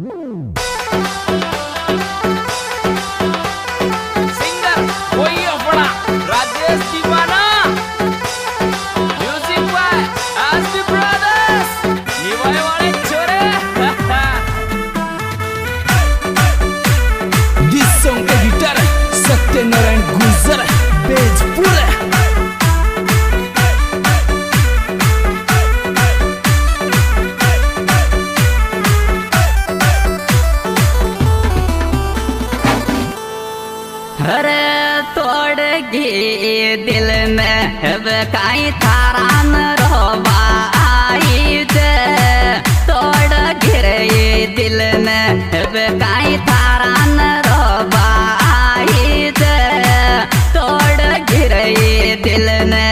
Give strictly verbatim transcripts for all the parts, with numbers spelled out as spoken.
Singer वही अपना राजेश दीवाना, म्यूजिक बाय एसपी ब्रदर्स, निभाए वाले छोरे। This song editor सत्यनारायण गुजर बेजपुर। अरे तोड़ गे दिल में अब काई थारा न रोबा आई जे, तोड़ गिर ये दिल में अब काई थारा न रोबा आई जे, तोड़ गिर ये दिल में।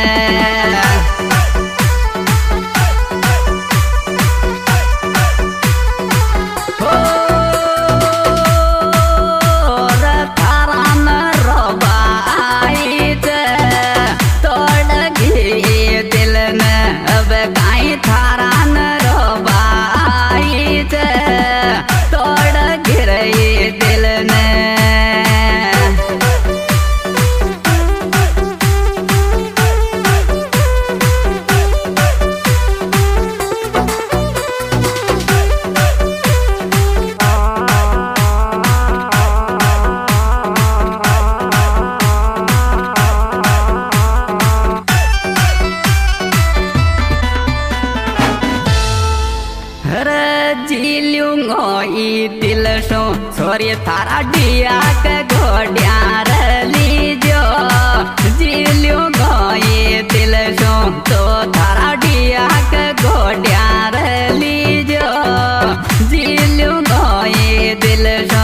दिल सो छोरी थारा डिया के घोड़िया लीजो, जिलू गई दिल सो तो थारा डिया के घोड़िया लीजो, जिलू गई दिल सो।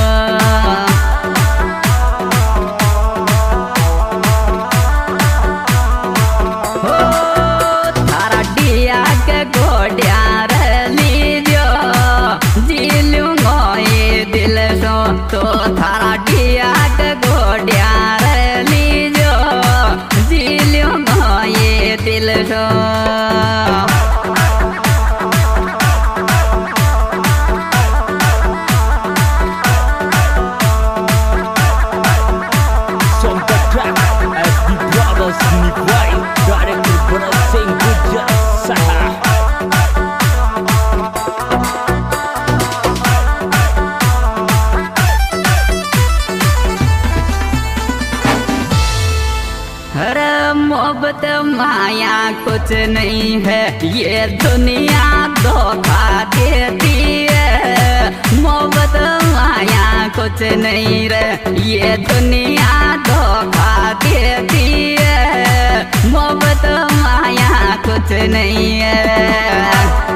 थारा डिया के घोड़िया तो थारा डिया के घोड़िया लीजो, जिलू ये दिल सो। एसपी ब्रदर्स निभाए डायरेक्टर भरत सिंह गुजर साहब। मोहब्बत माया कुछ नहीं है, ये दुनिया धोखा देती है। मोहब्बत माया कुछ नहीं रे, ये दुनिया धोखा देती है। मोहब्बत माया कुछ नहीं है।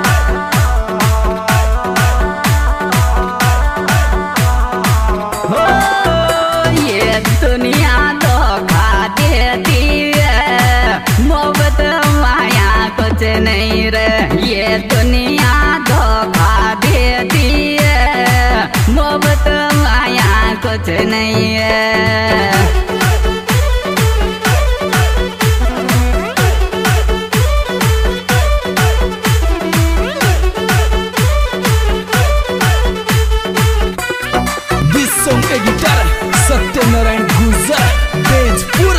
हो ये दुनिया धोखा देती है, मोहब्बत माया कुछ नहीं रे, ये दुनिया धोखा देती है। मोहब्बत माया कुछ नहीं है। This song editor सत्यनारायण गुजर बेजपुर।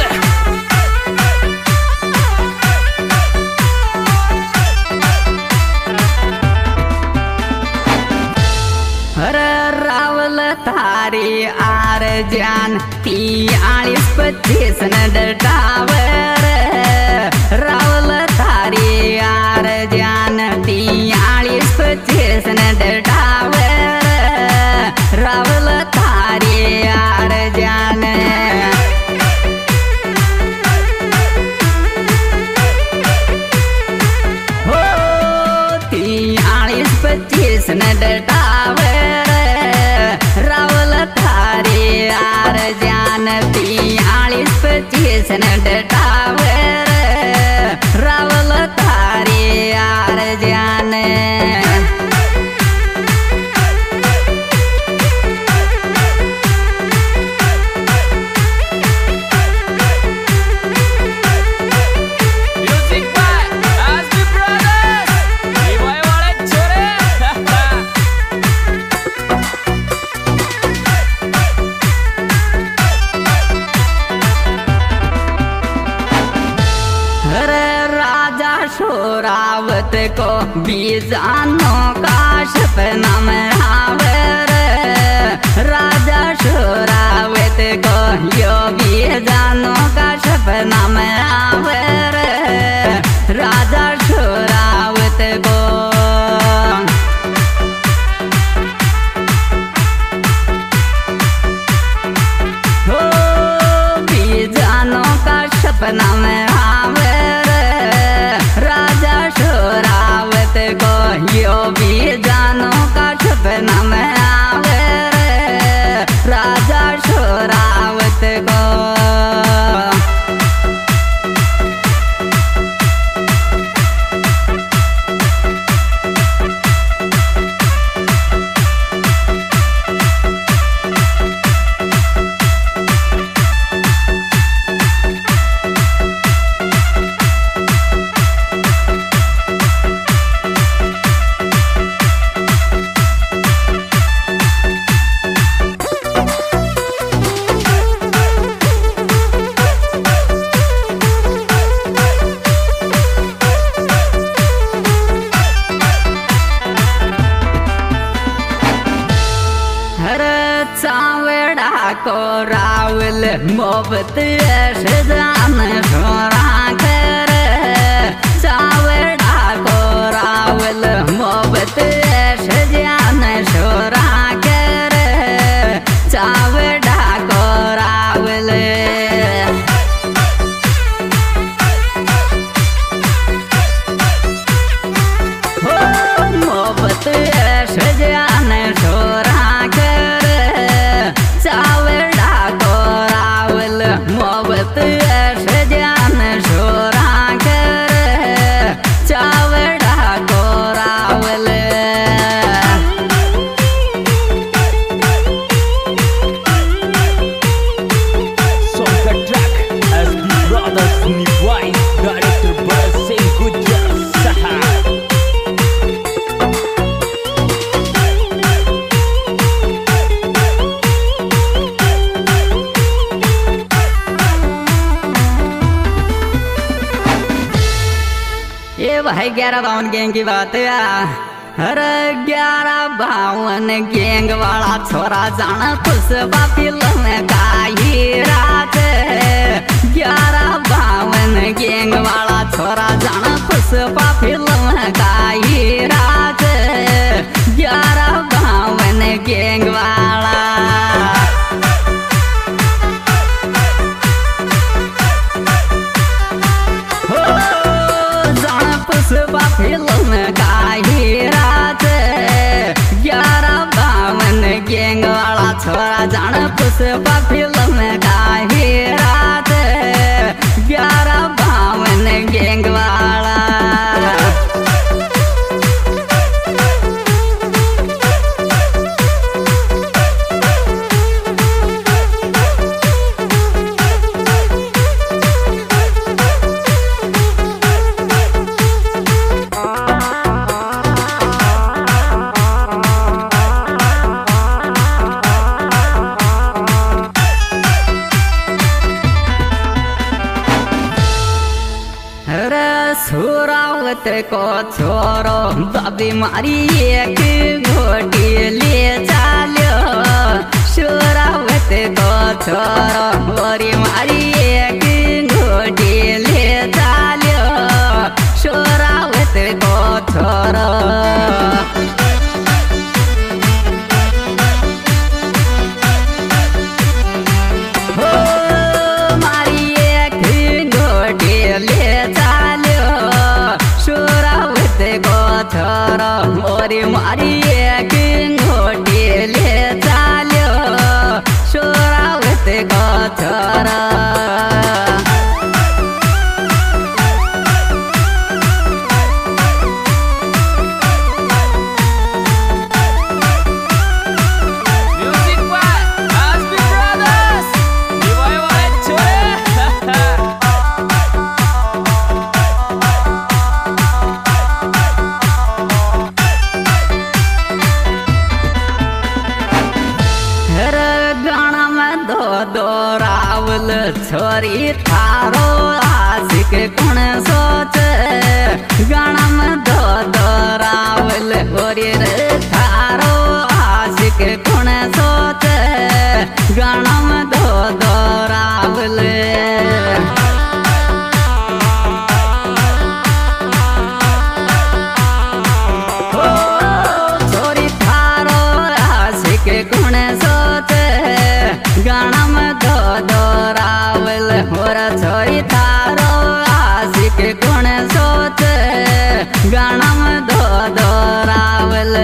रावल थारी आर जान तियालीस पच्चीस न डटावर, रावल थारी आर जान तियालीस पच्चीस न डटावर, रावल थारी आर जान। हो तियालीस पच्चीस न डटावर, रावल थारी आर जान तियालीस पच्चीस न डटावर, रावल थारी आर जान। म्यूजिक बाय एसपी ब्रदर्स, निभाए वाले छोरे। को बीजानो का सपना में आवे रे राजा शोरावत को यो बीजानो का सपना में आवे रे राजा शोरावत को हो बीजानो का सपना में आवे राजा शोरावत को यो बीजानो का सपना में आवे रे राजा शोरावत को चावड़ा को रावल मोहब्बत जान छोरा कर चावड़ा को रावल मोहब्बत जान छोरा कर चावड़ा को रावल हो मोहब्बत जान छोरा चावड़ा को रावल मोहब्बत जान छोरा कर चावड़ा को Rawal Song track S B Brothers Nivai Director Bharat Singh Gujjar Sahar ये भाई ग्यारह बावन गैंग की बात है अरे ग्यारह बावन गैंग वाला छोरा जाना पुष्पा फिल्म का ही रात ग्यारह बावन गैंग वाला छोरा जाना पुष्पा फिल्म का ही रात ग्यारह बावन गैंग वाला पुष्पा फिल्म का ही रात ग्यारह बावन गैंग वाला छोरा जान पुष्पा फिल्म का ही रात ग्यारह बावन गैंग वाला सुरावत को छोरो बाबी मारी एक घोटी ले चालो सुरावत को छोरो बोरी मारी एक घोटी ले चालो सुरावत को छोरो मोरी मारी एक घोटी ले चालो शोरावत को छोरा Music by S B Brothers Nivai wale chore दो रावल छोरी थारो आशिक कौन सोच गाना में दो दो रावल और रे थारो आशिक कौन सोच गाना में दो दो रावल छोरी थारो आशिक कौन सोच गाना में दो दो रावल और छोरी थारो आशिक कौन सोच गाना में दो दो रावल।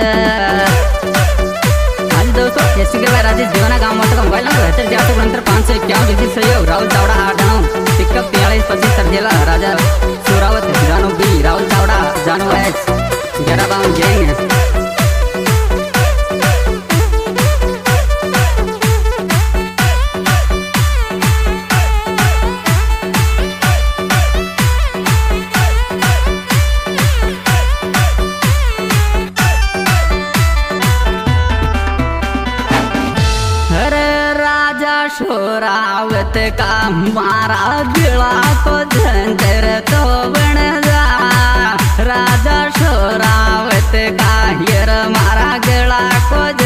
आज दोस्तों ये सिंगर भाई राजेश जीवना गाँव मोटर का मोबाइल नंबर है जातक नंतर पाँच सौ इक्यावन विजिट सहयोग राहुल चावड़ा आठ नौ पिकअप बयालीस पच्चीस सरजेला राजा सुरावत जानू बी राहुल चावड़ा जानू एच ग्यारह बावन जैन शोरावत का मारा गिला को झंझर तो बन जा राजा शोरावत का हीर मारा गिला को